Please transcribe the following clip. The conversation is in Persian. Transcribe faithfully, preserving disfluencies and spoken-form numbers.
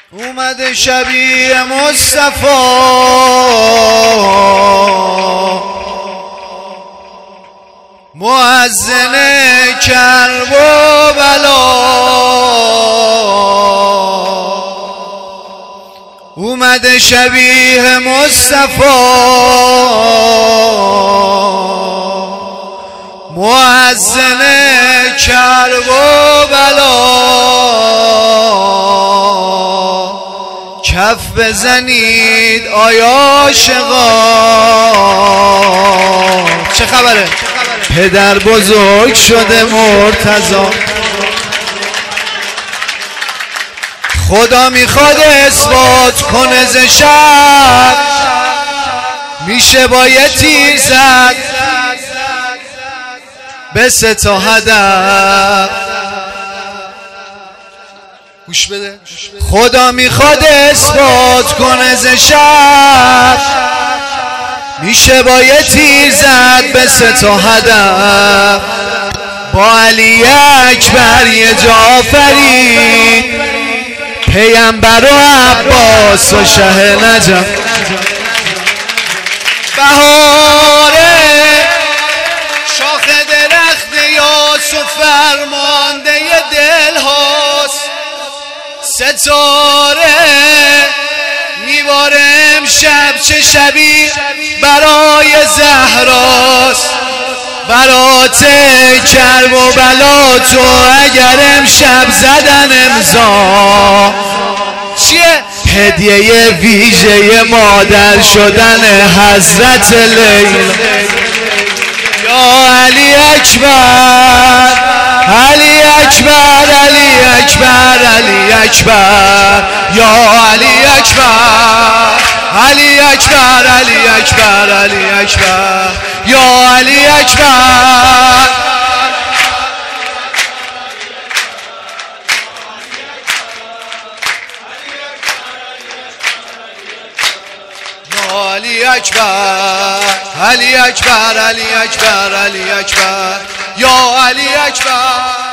اومده شبیه مصطفی مؤذن کرب و بلا، اومده شبیه مصطفی مؤذن کرب و بلا. کف بزنید آیا عاشقا، چه خبره؟ پدر بزرگ شده مرتضی، خدا میخواد اثبات کنه ز شب، میشه با یه تیر زد به سه تا هدف. گوش بده. خدا میخواد اثبات کنه ز شب، میشه با یه تیر زد به سه تا هدف. با علی اکبر یه جعفری، پیامبر و عباس و شه نجف. بهاره شاخ درخت یاس و فرمانده دل هاست، ستاره میباره امشب چه شبی برای زهراست. برات کرب و بلا تو اگر امشب زدن امضا چیه؟ هدیه ویژه مادر شدن حضرت لیلا. یا علی اکبر علی اکبر علی اکبر علی اکبر، یا علی اکبر علی اکبر علی اکبر علی اکبر، یا علی اکبر. علی اکبر علی اکبر علی اکبر علی اکبر، یا علی اکبر.